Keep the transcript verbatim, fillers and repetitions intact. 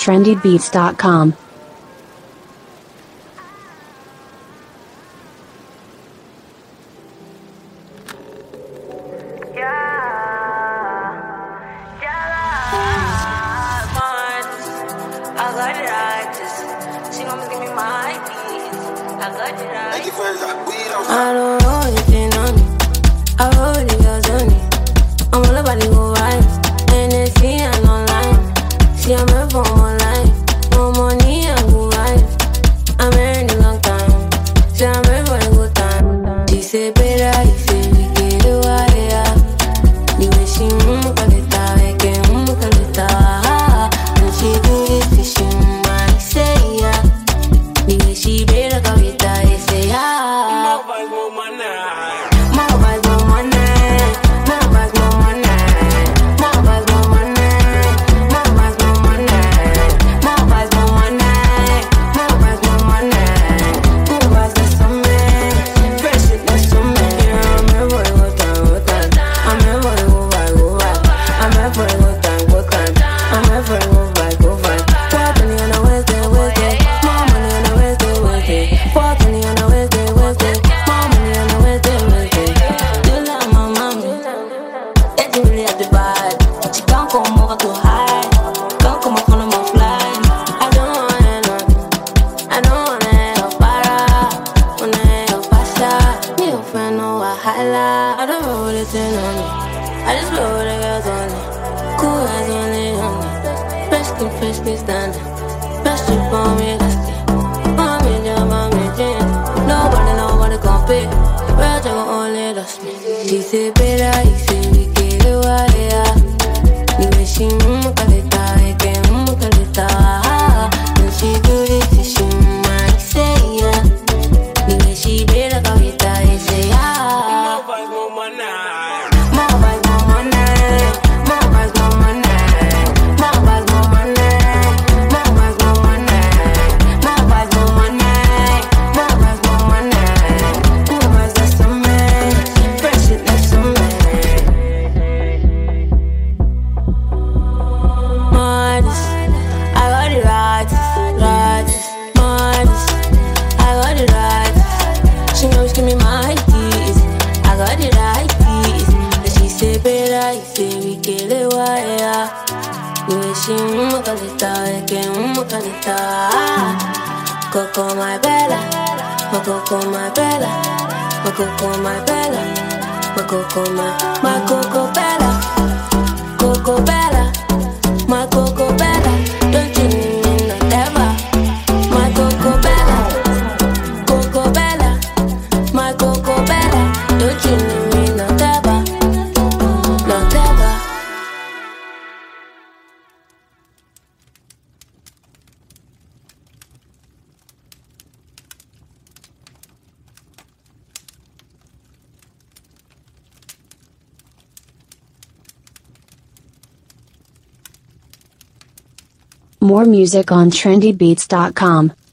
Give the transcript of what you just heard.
trendy beats dot com. I don't know anything on it. I roll the girls on it. I'm all about to go right. And they see I'm online. See I'm here for my life. No money, I go right. I'm here in a long time. See I'm here for a good time. She say better if we get it right, yeah. The way she move, I get out, I get move, I get out. And she do this, she might say, yeah. The way she better go with that, I say, yeah. She said, better if we get it right, yeah. The way she move, caleta, I can move, caleta. When she do this, she might say, yeah. The way she better go with that, I say, yeah. More vibes, more money. More vibes, more money. More vibes, more money. More vibes, more money. More vibes, more money. More vibes, more money. More vibes, more money. More vibes, that's a man. Fresh it, that's a man. Modest, I got it right, right. Modest, I got it right. She knows give me my keys. I got it right keys. And she say better if we get it right, yeah. The way she move, caleta, I can move, caleta. Coco, my bella, my coco, my bella, my coco, my bella, my coco, my, my coco bella, coco bella, my coco bella. Don't you need me no ever? My coco bella, coco bella, my coco bella. Don't you need me no ever, no ever. More music on trendy beats dot com.